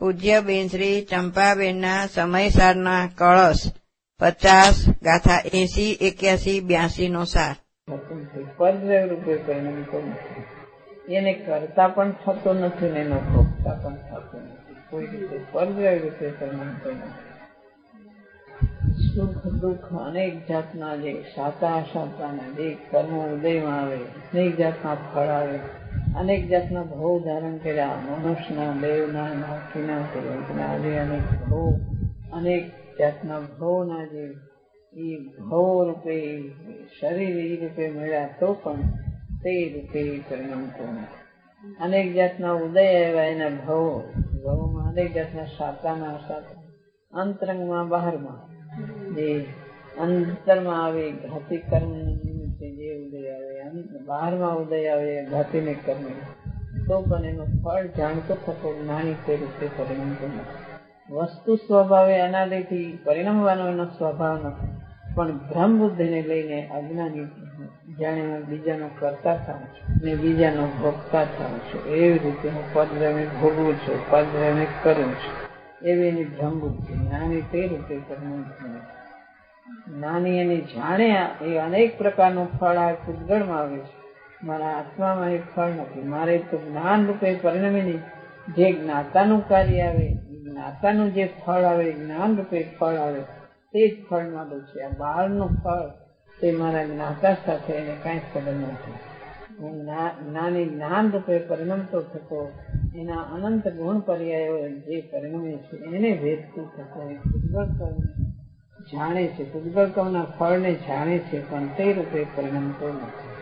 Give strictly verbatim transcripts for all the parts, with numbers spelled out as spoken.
પૂજ્ય બેન શ્રી ચંપાબેનના સમયસારના કળશ પચાસ ગાથા એસી એક્યાસી બ્યાસી નો સાર. પરદ્રવ્ય રૂપે પરિણમતો નથી, એને કરતા પણ થતો નથી ને એનો ભોગતા પણ થતો નથી. કોઈ રીતે પરદ્રવ્ય રૂપે પરિણમતો નથી. સુખ દુઃખ અનેક જાતના જે સાતા અસાતાના જે કર્મ ઉદયમાં આવે, અનેક જાતના ફળ આવે, અનેક જાતના ભોગ ધારણ કર્યા, મનુષ્યના, દેવના, નાથીના, પુરુષના, જે અનેક ભોગ, અનેક જાતના ભોગના જે એ ભવ રૂપે શરીર એ રૂપે મળ્યા તો પણ તે રૂપે પરિણમતો નથી. અનેક જાતના ઉદય આવ્યા એના ભવો, ભવોમાં અનેક જાતના સાતાના અસાતા, અંતરંગમાં બહારમાં જે અંતરમાં આવે ઘાતી કર્મ નિમિત્તે જે ઉદય આવે, બહારમાં ઉદય આવે ઘાતીને કર્મ, તો પણ એનું ફળ જાણતો થતો જ્ઞાની તે રૂપે પરિણમતો નથી. વસ્તુ સ્વભાવે અનાદિથી પરિણમવાનો એનો સ્વભાવ નથી, પણ બ્રહ્મ બુદ્ધિને લઈને અજ્ઞાની જાણે બીજાનો કરતા થાઉં છું ને બીજાનો ભોગતા થાઉં છું, એવી રીતે હું પરદ્રવ્ય ભોગવું છું, પરદ્રવ્ય કરું છું, એવી એની બ્રહ્મ બુદ્ધિ. જ્ઞાની તે રૂપે પરિણમતો નથી. જ્ઞાની એની જાણે એ અનેક પ્રકારનું ફળ આ પૂતગળમાં આવે છે, મારા આત્મામાં એ ફળ નથી. મારે તો જ્ઞાન રૂપે પરિણમીને જે જ્ઞાતાનું કાર્ય આવે, જ્ઞાતાનું જે ફળ આવે, જ્ઞાન રૂપે ફળ આવે, તે જ ફળ માંડું છે. આ બહારનું ફળ તે મારા જ્ઞાતા સાથે એને કાંઈ ખબર નથી. હું જ્ઞાની જ્ઞાન રૂપે પરિણમતો થતો એના અનંત ગુણ પર્યાયો જે પરિણમે છે એને ભેદતું થતો એ પૂતગળ કર્મ જાણે છે, પૂતગળ કર્મના ફળને જાણે છે, પણ તે રૂપે પરિણમતો નથી.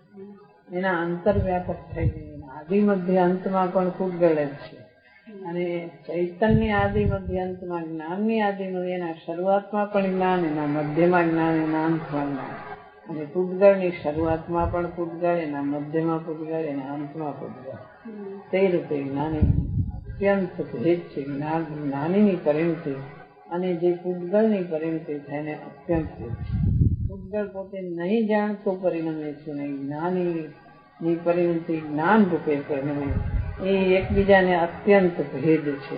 એના અંતર્વ્યાપક થઈ ગઈ આદિ મધ્ય અંતમાં પણ પૂતગળ જ છે, અને ચૈતન્ય આદિ મધ્ય અંતમાં જ્ઞાનની આદિ મધ્ય, એના શરૂઆતમાં પણ જ્ઞાન, એના મધ્યમાં જ્ઞાન, એના અંતમાં જ્ઞાન. અને પૂતગળની શરૂઆતમાં પણ પૂતગળ, એના મધ્યમાં પૂતગળ, એના અંતમાં પૂતગળ. તે રૂપે જ્ઞાની અત્યંત ભેદ છે. જ્ઞાનીની પરિણતિ અને જે પૂતગળની પરિણતિ થઈને અત્યંત ભેદ છે. પૂતગળ પોતે નહીં જાણતો પરિણમે છે ને જ્ઞાનીની પરિણતિ જ્ઞાન રૂપે પરિણમે, એ એકબીજાને અત્યંત ભેદ છે.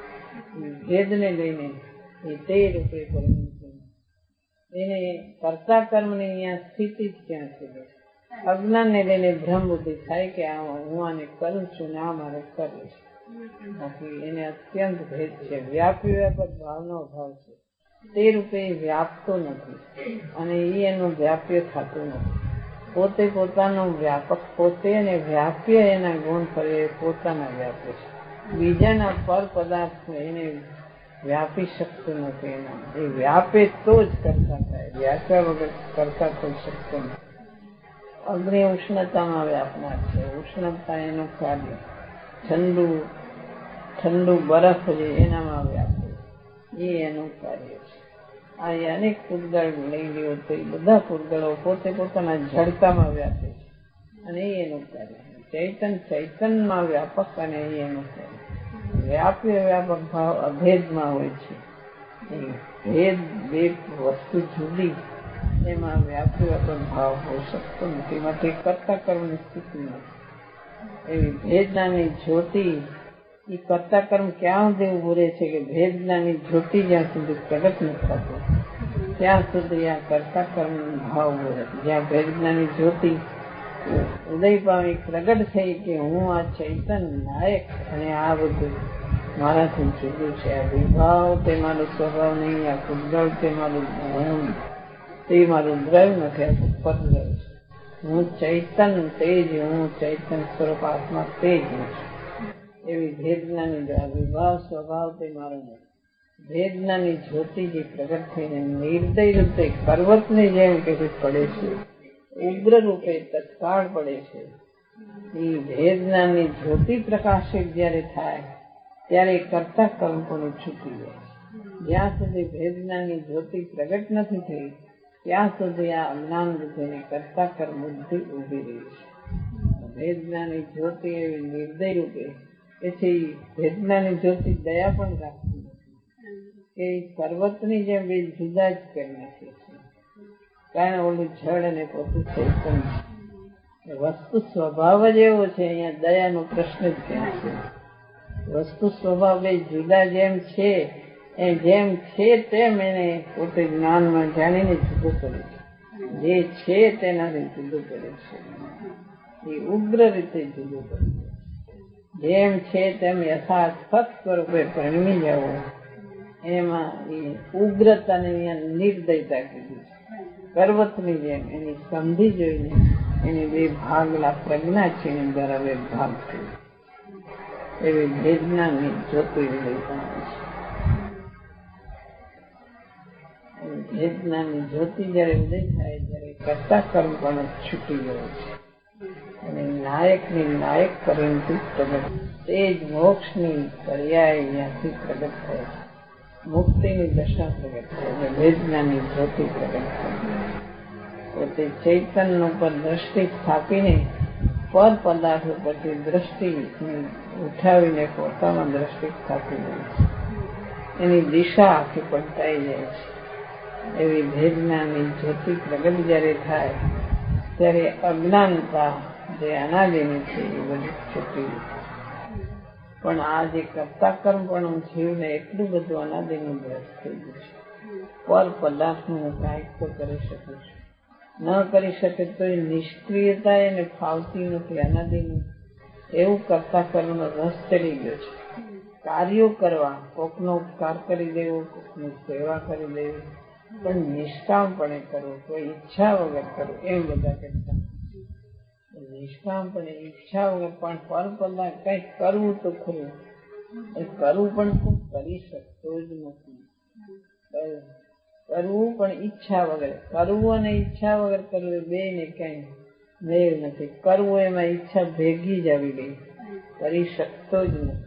ભેદને લઈને એ તે રૂપે પરિણતિ, એને કરતા કર્મની અહીંયા સ્થિતિ જ ક્યાં છે. અજ્ઞાનને લઈને ભ્રમ બુદ્ધિ થાય કે આ હું આને કરું છું ને આ મારે કરવું છે. બાકી એને અત્યંત ભેદ છે. વ્યાપી વ્યાપક ભાવનો ભાવ છે, તે રૂપે વ્યાપતો નથી અને એ એનું વ્યાપ્ય થતું નથી. પોતે પોતાનું વ્યાપક પોતે અને વ્યાપ્ય એના ગુણ ફરે પોતાના વ્યાપે છે. બીજાના પર પદાર્થ એને વ્યાપી શકતું નથી. એના એ વ્યાપે તો જ કરતા થાય, વ્યાપ્યા વગર કરતા થઈ શકતો નથી. અગ્નિ ઉષ્ણતામાં વ્યાપનાર છે, ઉષ્ણતા એનું કાર્ય. ઠંડુ ઠંડુ બરફ છે એનામાં વ્યાપે, એ એનું કાર્ય છે. આ અનેક પૂતગળ લઈ લ્યો તો એ બધા પૂતગળો પોતે પોતાના જડતામાં વ્યાપે છે અને એ એનું કાર્ય. ચૈતન ચૈતનમાં વ્યાપક અને એ એનું કાર્ય. વ્યાપ્ય વ્યાપક ભાવ અભેદમાં હોય છે. ભેદ બે વસ્તુ જુદી, એમાં વ્યાપ્ય વ્યાપક ભાવ હોઈ શકતો નથી. માટે કરતા કર્મની સ્થિતિ નથી. એવી ભેદનાની જ્યોતિ એ કરતા કર્મ ક્યાં સુધી ઉભું રહે છે કે ભેદનાની જ્યોતિ જ્યાં સુધી પ્રગટ નથી થતું ત્યાં સુધી આ કરતા કર્મ ભાવ ઉભો રહે. જ્યાં ભેદનાની જ્યોતિ ઉદય પામી પ્રગટ થઈ કે હું આ ચૈતન નાયક અને આ બધું મારાથી જુદું છે, આ વિભાવ તે મારો સ્વભાવ નહીં, આ પૂતગળ તે મારું હું તે મારું દ્રવ્ય નથી, આ પરદ્રવ્ય છે. હું ચૈતન તે જ, હું ચૈતન સ્વરૂપ આત્મા તે જ છું. એવી ભેદનાની વિભાવ સ્વભાવ તે મારો નથી. ભેદનાની જ્યોતિ જે પ્રગટ થઈને નિર્દય રૂપે પર્વતની જેમ કે પડે છે, ઉગ્ર રૂપે તત્કાળ પડે છે. એ ભેદનાની જ્યોતિ પ્રકાશિત જયારે થાય ત્યારે કરતા કર્મ પણ છૂટી જાય. જ્યાં સુધી ભેદનાની જ્યોતિ પ્રગટ નથી થઈ ત્યાં સુધી આ અજ્ઞાન બુદ્ધિની કરતા કર્મ બુદ્ધિ ઉભી રહી છે. ભેદનાની જ્યોતિ એવી નિર્દય રૂપે, એથી ભેદનાની જ્યોતિ દયા પણ રાખતી નથી કે પર્વતની જેમ બે જુદા જ કરી નાખે છે. કારણ ઓલું જળ અને પોતે ચૈતન છે. વસ્તુ સ્વભાવ જ એવો છે, અહીંયા દયાનો પ્રશ્ન જ ક્યાં છે. વસ્તુ સ્વભાવ બે જુદા જેમ છે એ જેમ છે તેમ એને પોતે જ્ઞાનમાં જાણીને જુદું કરે છે. જે છે તેનાથી જુદું કરે છે, એ ઉગ્ર રીતે જુદું કરે છે. જેમ છે તેમ યથાર્થ સત સ્વરૂપે પરિણમી જવું, એમાં એ ઉગ્રતાને અહીંયા નિર્દયતા કીધી છે. પર્વતની જેમ એની સંધિ જોઈને એની બે ભાગલા પ્રજ્ઞા છે, એની દ્વારા બે ભાગ થયો એવી વેદનાની જ્યોતિર્દયતા છે. વેદનાની જ્યોતિ જયારે ઉદય થાય ત્યારે કરતા કર્મ પણ છૂટી ગયો છે અને નાયકની નાયક પરિણતિ પ્રગટ, તે જ મોક્ષની પર્યાય અહીંયાથી પ્રગટ થાય છે. મુક્તિની દશા પ્રગટ થાય છે, વેદનાની જ્યોતિ પ્રગટ થાય છે. પોતે ચૈતન્ય ઉપર દ્રષ્ટિ સ્થાપીને પર પદાર્થો પરથી દ્રષ્ટિ ઉઠાવીને પોતામાં દ્રષ્ટિ સ્થાપી દે છે. એની દિશા આખી પલટાઈ જાય છે. એવી વેદનાની જ્યોતિ પ્રગટ જયારે થાય ત્યારે અજ્ઞાનતા જે અનાદિની છે એ બધી છૂટી. પણ આ જે કરતા કર્મ પણ જીવને એટલું બધું અનાદિનું ભ્રષ્ટ થઈ ગયું છે. પર પદાર્થનું હું કાંઈક તો કરી શકું છું, ન કરી શકે તો એ નિષ્ક્રિયતા એને ફાવતી નથી. અનાદિનું એવું કરતા કર્મનો રસ ચડી ગયો છે. કાર્યો કરવા, કોકનો ઉપકાર કરી દેવો, કોકની સેવા કરી દેવી, પણ નિષ્કામપણે કરવું, કોઈ ઈચ્છા વગર કરવું, એમ બધા કરતા. નિષ્કામપણે ઈચ્છા વગર પણ પર પદાર્થ કઈક કરવું તો ખરું, એ કરવું પણ તું કરી શકતો જ નથી. કરવું પણ ઈચ્છા વગર, કરવું અને ઈચ્છા વગર કરવું બે ને કઈ મેળ નથી. કરવું એમાં ઈચ્છા ભેગી જ આવી ગઈ, કરી શકતો જ નથી.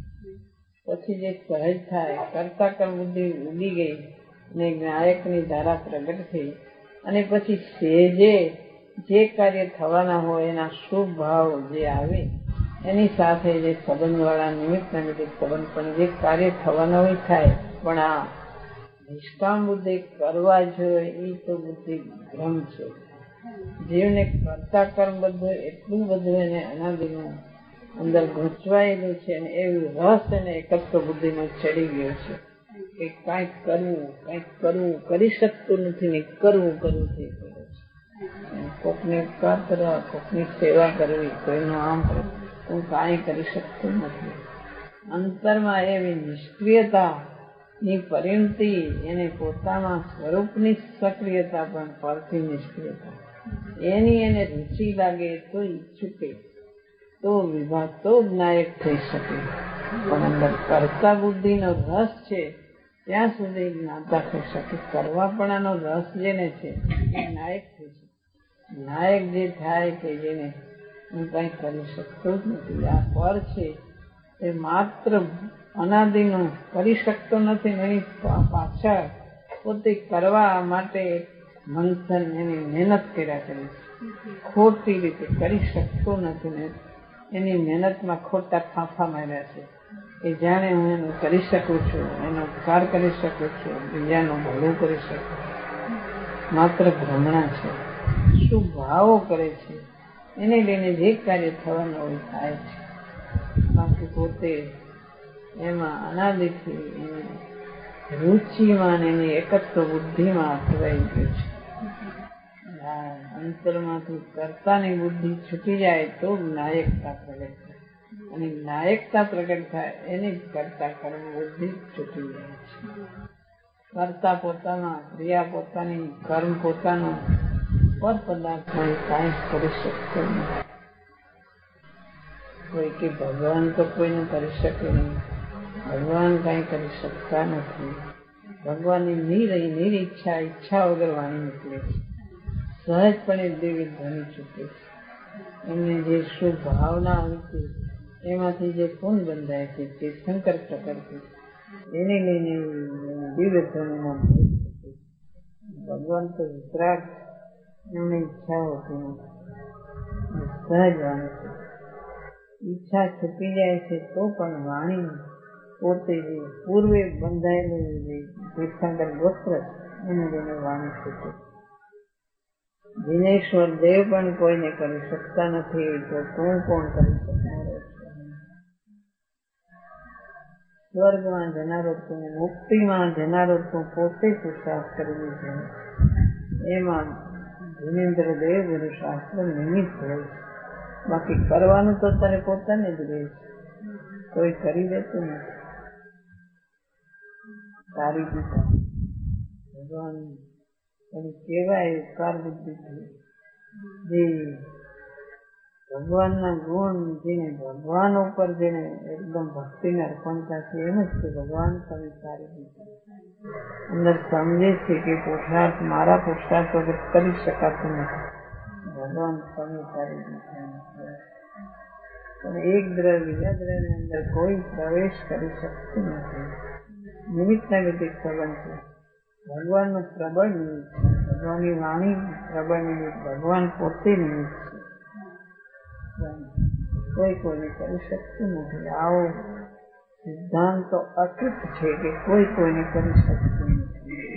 પછી જે સહજ થાય, કરતા કર્મ બુદ્ધિ ઉડી ગઈ ને નાયકની ધારા પ્રગટ થઈ અને પછી સેજે જે કાર્ય થવાના હોય એના શુભ ભાવ જે આવે એની સાથે જે સંબંધ વાળા નિમિત્ત નિમિત્ત સંબંધ પણ જે કાર્ય થવાના હોય થાય. પણ આ નિષ્કામ બુદ્ધિ કરવા જોઈએ એ તો બુદ્ધિ ભ્રમ છે. જીવને કરતા કર્મ બધું એટલું બધું એને અનાદિનું અંદર ગૂંચવાયેલું છે અને એવું રસ એને એકત્વ બુદ્ધિનો ચડી ગયો છે કે કાંઈક કરવું, કાંઈક કરવું, કરી શકતું નથી ને કરવું કરવું થઈ ગયું છે. કોકને ઉપકાર કરવા, કોકની સેવા કરવી, કોઈનું આમ કરવું, હું કાંઈ કરી શકતો નથી. અંતરમાં એવી નિષ્ક્રિયતા ની પરિણતિ, એને પોતાના સ્વરૂપની સક્રિયતા પણ પરથી નિષ્ક્રિયતા, એની એને રુચિ લાગે તો છૂટે, તો વિભાગ, તો નાયક થઈ શકે. પણ અંદર કરતા બુદ્ધિનો રસ છે ત્યાં સુધી જ્ઞાતા થઈ શકે. કરવાપણાનો રસ જેને છે એ નાયક થઈ શકે. નાયક જે થાય કે જેને હું કઈ કરી શકતો જ નથી, આ પર છે એ માત્ર અનાદિનું કરી શકતો નથી. એની પાછળ પોતે કરવા માટે મંથન, એની મહેનત કર્યા કરે છે. ખોટી રીતે કરી શકતો નથી ને એની મહેનતમાં ખોટા ફાંફા માર્યા છે. એ જાણે હું એનું કરી શકું છું, એનો ઉપકાર કરી શકું છું, બીજાનું ભલું કરી શકું, માત્ર ભ્રમણા છે. શું ભાવો કરે છે એને લઈને જે કાર્ય થવાનું હોય થાય છે. બાકી પોતે એમાં અનાદિથી એની રુચિમાં એની એકત્વ બુદ્ધિમાં અટવાઈ ગયું છે. અંતરમાંથી કરતાની બુદ્ધિ છૂટી જાય તો નાયકતા પ્રગટ થાય, અને નાયકતા પ્રગટ થાય એને જ કરતા કર્મ બુદ્ધિ છૂટી જાય છે. કરતા પોતાના, ક્રિયા પોતાની, કર્મ પોતાનું, પર પદાર્થમાં કાંઈ કરી શકતો નથી. કોઈ કે ભગવાન તો કોઈનું કરી શકે નહીં, ભગવાન કાંઈ કરી શકતા નથી. ભગવાનની નિર નિરીચ્છા, ઈચ્છા વગર વાણી નીકળે છે. સહજપણે દેવી ધ્વનિ છૂટે છે. એમને જે શુભ ભાવના આવી એમાંથી જે પૂન બંધાય છે તે શંકર પ્રકૃતિ, એને લઈને દિવ્ય ધ્વનિમાં ભગવાન તો વિતરાગ, એમની ઈચ્છા હોતી નથી, સહજ વાણી છે. ઈચ્છા છૂટી જાય છે તો પણ વાણી પોતે જે પૂર્વે બંધાયેલું જે તીર્થંકર ગોત્ર એને લઈને વાણી છૂટે. દિનેશ્વર દેવ પણ કોઈને કરી શકતા નથી તો તું કોણ કરી શકનાર? સ્વર્ગમાં જનારો તું, મુક્તિમાં જનારો તું પોતે પુરુષાર્થ કરી છે. એમાં જીનેન્દ્ર દેવ ગુરુ શાસ્ત્ર નિમિત્ત હોય. બાકી કરવાનું તો તારે પોતાને જ રહે છે, કોઈ કરી દેતું નથી. તારી દીધા ભગવાન એને કેવાય ઉપકાર બુદ્ધિથી જે ભગવાનના ગુણ, જેને ભગવાન ઉપર જેને એકદમ ભક્તિને અર્પણતા છે, એમ જ છે ભગવાન તમે સારી દીધા. અંદર સમજે છે કે પુરુષાર્થ મારા પુરુષાર્થ વગર કરી શકાતું નથી. ભગવાન તમે સારી દીધા. પણ એક દ્રવ્ય બીજા દ્રવ્યની અંદર કોઈ પ્રવેશ કરી શકતું નથી. નિમિત્તના વિધિ સંબંધ છે. ભગવાનનું પ્રબળ નિમિત્ત છે. ભગવાનની વાણી પ્રબળ નિમિત્ત, ભગવાન પોતે નિમિત્ત છે. કોઈ કોઈને કરી શકતું નથી. આવો સિદ્ધાંત તો અતૂટ છે કે કોઈ કોઈને કરી શકતું નથી.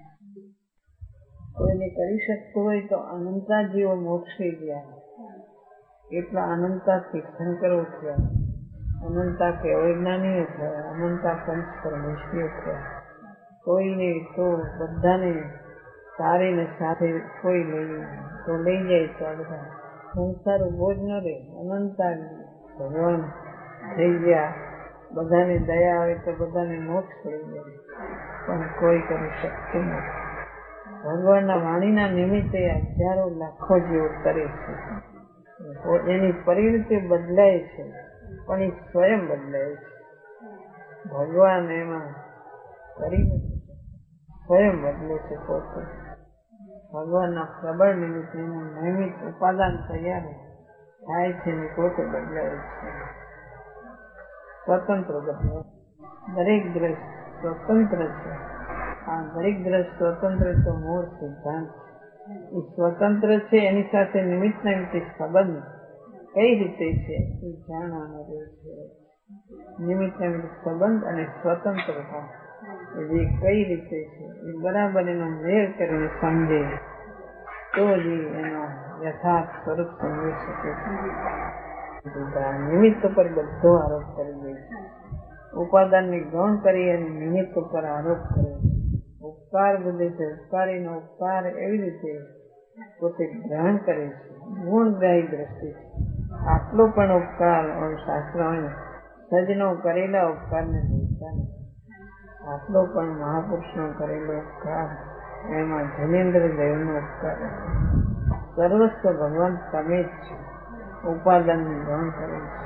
કોઈને કરી શકતું હોય તો અનંતા જીવો મોક્ષે ગયા. એટલા અનંતા તીર્થંકરો થયા, અનંતા કેવળજ્ઞાનીઓ થયા, અનંતા પંચ પરમેશ્વરીઓ થયા. કોઈને તો બધાને સારીને સાથે કોઈ લઈ તો લઈ જાય તો બધા સંસાર ઉભો જ ન રહે. અનંતા ભગવાન થઈ ગયા. બધાને દયા આવે તો બધાને મોક્ષ થઈ જાય, પણ કોઈ કરી શકતું નથી. ભગવાનના વાણીના નિમિત્તે હજારો લાખો જીવો કરે છે. એની પરિણતિ બદલાય છે, પણ એ સ્વયં બદલાય છે. ભગવાન એમાં કરી નથી, સ્વયં બદલે છે પોતે. ભગવાનના પ્રબળ નિમિત્ત એનું નિયમિત ઉપાદાન તૈયાર થાય છે ને પોતે બદલાય છે. સ્વતંત્ર બદલાય. દરેક દ્રશ્ય સ્વતંત્ર છે. આ દરેક દ્રશ્ય સ્વતંત્ર તો મૂળ સિદ્ધાંત એ સ્વતંત્ર છે. એની સાથે નિમિત્ત નિમિત્ત સંબંધ કઈ રીતે છે એ જાણવાનો રહે છે. નિમિત્ત નિમિત્ત સંબંધ અને સ્વતંત્રતા એ કઈ રીતે છે એ બરાબર એનો મેળ કરીને સમજે તો જ એનો યથાર્થ સ્વરૂપ સમજી શકે છે. નિમિત્ત ઉપર બધો આરોપ કરી દે છે. ઉપાદાનની ગૌણ કરી અને નિમિત્ત ઉપર આરોપ કરે છે. ઉપકાર બધે છે. ઉપકારીનો ઉપકાર એવી રીતે પોતે ગ્રહણ કરે છે. ગુણગ્રાહી દ્રષ્ટિ. આટલો પણ ઉપકાર શાસ્ત્ર સજનો કરેલા ઉપકારને ભૂલતા નથી. આટલો પણ મહાપુરુષનો કરેલો ઉપકાર, એમાં જિનેન્દ્ર દેવનો ઉપકાર. સર્વસ્વ ભગવાન તમે જ છે. ઉપાદાનની ગૌણ કરે છે.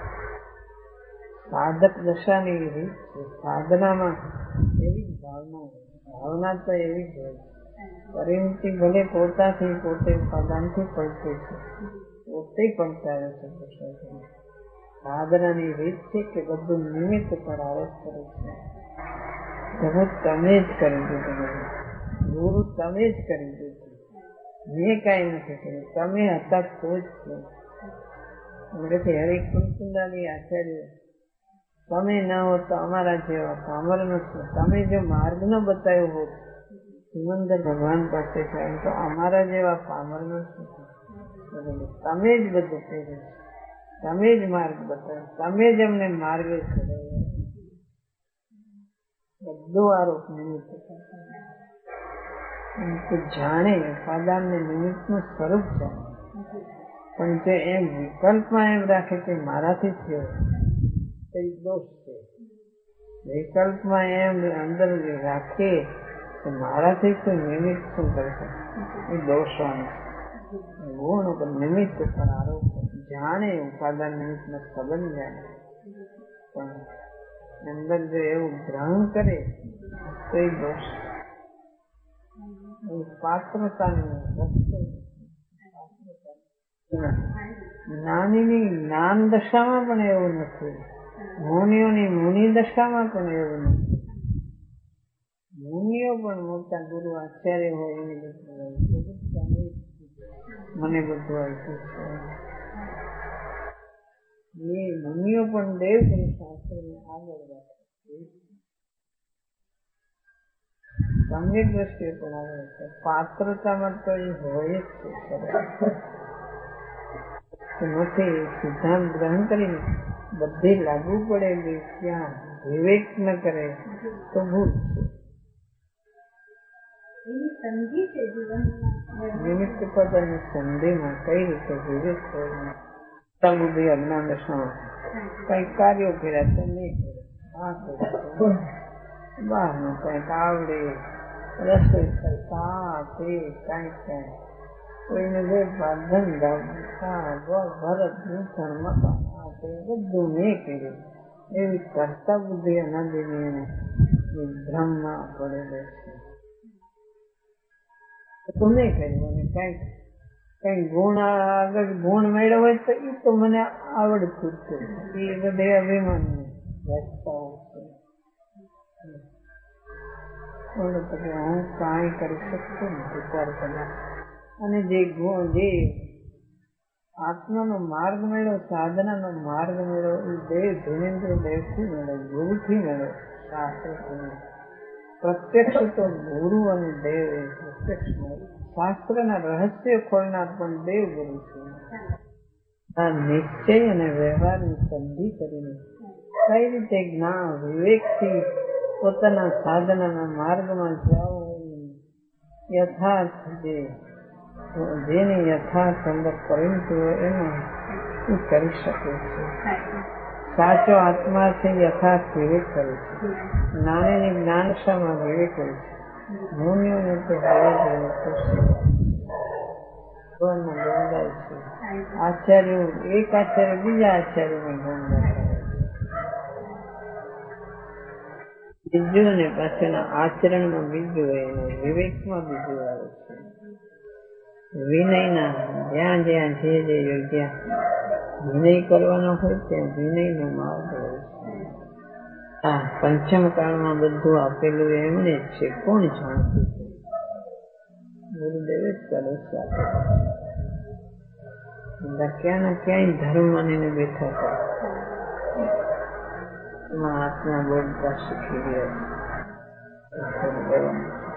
સાધક દશાની રીત છે. સાધનામાં એવી જ ભાવના ભાવના તો એવી જ હોય. પરિણતિ ભલે પોતાથી પોતે ઉપાદાનથી પડશે છે, પોતે પડતાવે છે. સાધનાની રીત છે કે બધું નિમિત્ત પર આરોપ કરે છે. જગત તમે જ કરી દીધું, ગુરુ તમે જ કરી દીધું, મેં કઈ નથી કર્યું, તમે હતા તો જ છો. હરિકુંદાની આચાર્ય તમે ન હો તો અમારા જેવા પામર નથી. તમે જો માર્ગ ન બતાવ્યો હોત સિમંદર ભગવાન પાસે જાય તો અમારા જેવા પામર નથી. તમે જ બધું કર્યું, તમે જ માર્ગ બતાવ્યો, તમે જ અમને માર્ગે ચડાવ્યો. બધો આરોપ નિમિત્ત જાણે ઉપાદાન ને નિમિત્ત નું સ્વરૂપ જાણે. પણ જો એમ વિકલ્પમાં એમ રાખે કે મારાથી થયો તો એ દોષ છે. વિકલ્પમાં એમ અંદર રાખે કે મારાથી શું નિમિત્ત શું કરશે એ દોષવાનું. ગુણ ઉપર નિમિત્ત ઉપર આરોપ જાણે ઉપાદાન નિમિત્ત નો સંબંધ જાણે, પણ અંદર જો એવું ગ્રહણ કરે તો એ દોષ. પાત્રતાની વસ્તુ જ્ઞાનીની જ્ઞાન દશામાં પણ એવું નથી. મુનિઓની મુનિ દશામાં પણ એવું નથી. મુનિઓ પણ મોટા ગુરુ આચાર્ય હોય એની મને બધું આપ્યું છે. એ મુનિઓ પણ દેવ ગુરુ શાસ્ત્રને આગળ રાખે, સમ્યક દ્રષ્ટિએ પણ આગળ છે. પાત્રતામાં તો એ હોય જ છે. નથી સિદ્ધાંત ગ્રહણ કરીને બધી લાગુ પડેલી ત્યાં વિવેક ન કરે તો ભૂલ છે. નિમિત્ત પદ અને સંધિમાં કઈ રીતે વિવેક કરવું? બુદ્ધિ અજ્ઞાન દશામાં કઈ કાર્યો કર્યા તો નહીં કરે, બહારનું કઈક આવડે, રસોઈ કરતા તે કઈ કઈ કોઈને વેપાર ધંધા ભરત નુકસાન મકાન તે બધું મેં કર્યું એવી કરતા બુદ્ધિ અનાદિની એને ભ્રમમાં પડેલો છે. તો નહીં કર્યું અને કઈક કઈ ગુણ આગળ ગુણ મેળવ્યો હોય તો એ તો મને આવડતું જ છે, એ બધે અભિમાન રસ્તાઓ છે. હું કાંઈ કરી શકતો નથી વિચાર કરવા. અને જે ગુણ જે આત્માનો માર્ગ મેળવ્યો, સાધનાનો માર્ગ મેળવ્યો એ દેવ ધીરેન્દ્ર દેવથી મેળવ્યો, ગુરુથી મેળવ્યો, શાસ્ત્રથી. પ્રત્યક્ષ તો ગુરુ અને દેવ એ પ્રત્યક્ષ મળ્યું. શાસ્ત્રના રહસ્ય ખોલનાર પણ દેવ ગુરુ છે. આ નિશ્ચય અને વ્યવહારની સંધિ કરીને કઈ રીતે જ્ઞાન વિવેકથી પોતાના સાધનાના માર્ગમાં જવું, યથાર્થ જે જેને યથાર્થ અંદર પરિણતું હોય એમાં શું કરી શકે છે. સાચો આત્મા છે યથાર્થ વિવેક કરે છે. જ્ઞાનીની જ્ઞાનશામાં વિવેક હોય છે. મુનિઓને તો ગંધાય છે. આચાર્યો એક આચાર્ય બીજા આચાર્યને ગંધાય, બીજું ને પાછળના આચરણમાં બીજું હોય, વિવેકમાં બીજું આવે છે. વિનયના જ્યાં જ્યાં જે જે યોગ્ય વિનય કરવાનો હોય ત્યાં વિનયનો માર્ગ હોય છે. હા, પંચમ કાળમાં બધું આપેલું એમને જ છે. કોણ જાણતું છે? ગુરુદેવે જ કરે છે. ક્યાં ના ક્યાંય ધર્મ માનીને બેઠા હતા, એમાં આત્મા બોલતા શીખી ગયા.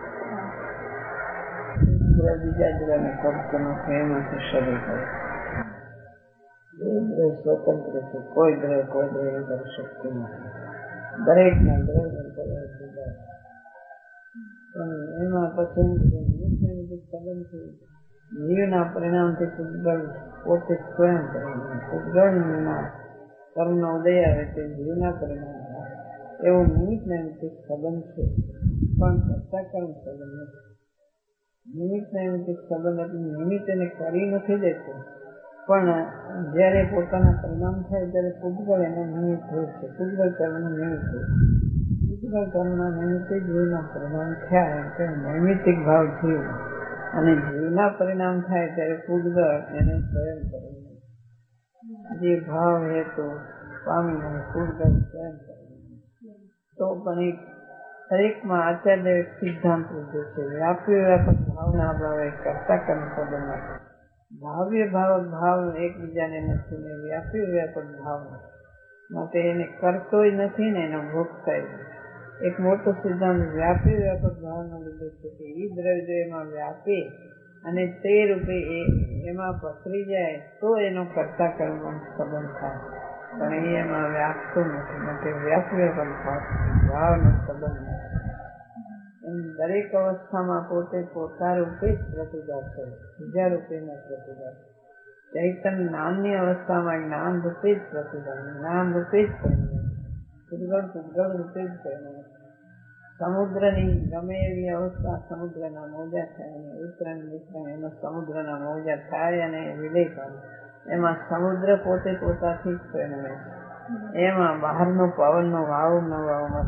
બીજા જુદાને કરતો નથી, એમાંથી શરૂ કરે. દ્રવ્ય સ્વતંત્ર છે, કોઈ દ્રવ્ય કોઈ દ્રવ્ય કરી શકતું નથી. દરેક ના દ્રવ્ય કરવા જુદા, પણ એમાં પછી સંબંધ છે. જીવના પરિણામથી પૂતગલ પોતે સ્વયં પરિણામ, પૂતગલના કર્મનો ઉદય આવે તે જીવના પરિણામ થાય એવો નિમિત્ત નૈમિત્તિક સંબંધ છે, પણ કરતા કર્મ સંબંધ નથી. નિમિત્ત નૈમિત્તિક સંબંધ એટલે નિમિત્ત એને કરી નથી દેતો, પણ જયારે પોતાના પરિણામ થાય ત્યારે પૂતગલ એનો નિમિત્ત હોય છે. પૂતગલ કર્મનું નિમિત્ત હોય છે. પૂતગલ કર્મના નિમિત્તે જીવના પરિણામ થયા એમ કે નૈમિત્તિક ભાવ થયો, અને જીવના પરિણામ થાય ત્યારે પૂતગલ એને સ્વયં કરે. જે ભાવ હેતુ પામીને પૂતગલ સ્વયં કરે. તો પણ એક દરેકમાં આચાર્ય એક સિદ્ધાંત લીધો છે. વ્યાપી વ્યાપક ભાવના અભાવે કરતા કર્મ સંબંધ નથી. ભાવ્ય ભાવક ભાવ એકબીજાને નથી ને વ્યાપી વ્યાપક ભાવ માટે એને કરતોય નથી ને એનો ભોગતાય નથી. એક મોટો સિદ્ધાંત વ્યાપી વ્યાપક ભાવનો લીધો છે કે એ દ્રવ્ય એમાં વ્યાપે અને તે રૂપે એ એમાં પસરી જાય તો એનો કરતા કર્મ સંબંધ થાય, પણ એ એમાં વ્યાપતો નથી માટે વ્યાપી વ્યાપક ભાવ ભાવનો સંબંધ નથી. દરેક અવસ્થામાં પોતે પોતા રૂપે જ પ્રતિભા છે, બીજા રૂપે ન પ્રતિભા. ચૈતન્ય જ્ઞાનની અવસ્થામાં જ્ઞાન રૂપે જ પ્રતિભા, જ્ઞાન રૂપે જ પરિણામ, પૂતગલ પૂતગલ રૂપે જ પરિણામ. સમુદ્રની ગમે એવી અવસ્થા સમુદ્રના મોજા થાય અને ઉત્તરાયણ વિતરણ એનો સમુદ્રના મોજા થાય અને વિલય પામે, એમાં સમુદ્ર પોતે પોતાથી જ પરિણમે છે. એમાં બહારનો પવનનો વાવ ન વાવમાં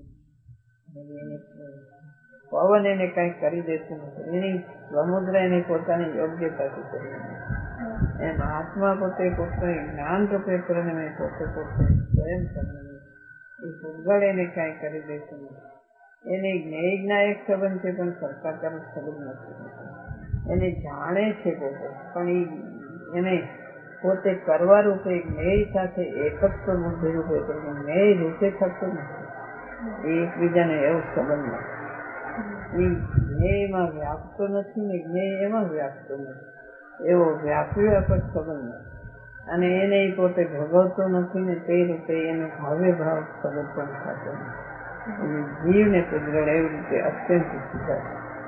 પવન એને કઈ કરી દેતું નથી. એની સમુદ્ર એની પોતાની યોગ્યતાથી પરિણમે. એમ આત્મા પોતે પોતે જ્ઞાન રૂપે પરિણમે, પોતે પોતે સ્વયં પરિણમે. એ પૂતગલ એને કઈ કરી દેતું નથી. એને જ્ઞેયના એક સંબંધ છે પણ કરતા સંબંધ નથી. એને જાણે છે પોતે, પણ એને પોતે કરવા રૂપે જ્ઞેય સાથે એકત્વ બુદ્ધિ રૂપે જ્ઞેય રૂપે થતું નથી. એ એકબીજાને એવો સંબંધ નથી. એ જ્ઞેયમાં વ્યાપતો નથી ને જ્ઞેય એમાં વ્યાપતો નથી. એવો વ્યાપી વ્યાપક સંબંધ નથી. અને એને પોતે ભોગવતો નથી ને તે રીતે એને ભાવે ભાવ ખબર પણ થતો નથી. જીવને પૂતગળ એવી રીતે અત્યંત સુધાર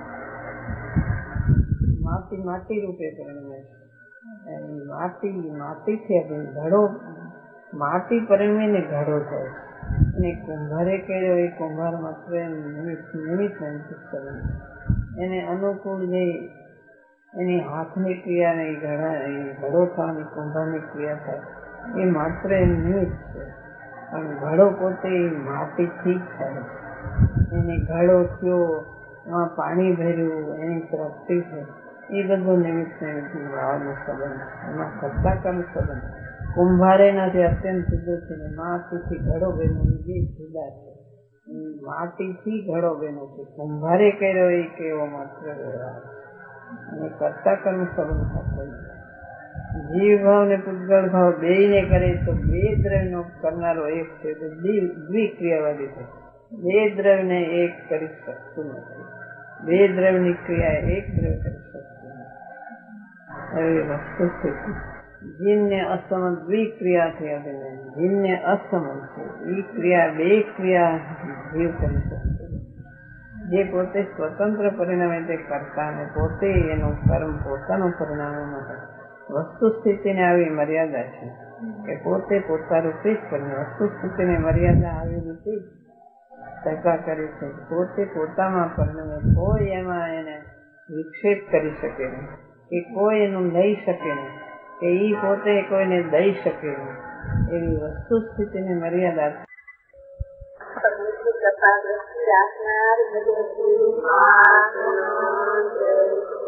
માટી માટી રૂપે પરિણમે છે. માટી માટીથી આપણે ઘડો માટી પરિણમીને ઘડો થાય અને કુંભારે કર્યો એ કુંભાર માત્ર નિમિત્ત નિમિત્ત કરે એને અનુકૂળ જે એની હાથની ક્રિયા ને ઘડા ઘડો થવાની કુંભારની ક્રિયા થાય એ માત્ર નિમિત્ત છે. પણ ઘડો પોતે માટીથી જ થાય. એને ઘડો થયો, એમાં પાણી ભર્યું, એની તૃપ્તિ થઈ, એ બધું નિમિત્ત નિમિત્ત ભાવનો સંબંધ, એમાં સત્તાકર્મ સંબંધ. કુંભારે નથી અત્યંત જુદો છે ને માટીથી ઘડો બન્યો એ બે જુદા છે. માટીથી ઘડો બન્યો છે, કુંભારે કર્યો એ કેવો માત્ર વ્યવહાર અને કર્તા કર્મ સંબંધ થતો. જીવ ભાવ ને પૂતગળ ભાવ બે ને કરે તો બે દ્રવ્ય નો કરનારો એક છે તો દ્વિક્રિયાવાદી છે. બે દ્રવ્ય ને એક કરી શકતું નથી. બે દ્રવ્ય ની ક્રિયા એક દ્રવ્ય કરી શકતું નથી. એવી વસ્તુ સ્થિતિ જીનને અસમંત દ્વિક્રિયાથી અભિનય જીનને અસમંત છે. એ ક્રિયા બે ક્રિયા જીવ કરી શકતો. જે પોતે સ્વતંત્ર પરિણામે તે કરતા ને પોતે એનું કર્મ પોતાનું પરિણામ નથી. વસ્તુ સ્થિતિને આવી મર્યાદા છે કે પોતે પોતા રૂપે જ કરીને વસ્તુ સ્થિતિને મર્યાદા આવી રીતે ટકા કરી છે. પોતે પોતામાં પરિણમે કોઈ એમાં એને વિક્ષેપ કરી શકે નહીં કે કોઈ એનું લઈ શકે નહીં કે એ પોતે કોઈને દઈ શકે નહીં. એવી વસ્તુ સ્થિતિની મર્યાદા કથા દ્રષ્ટિ રાખનાર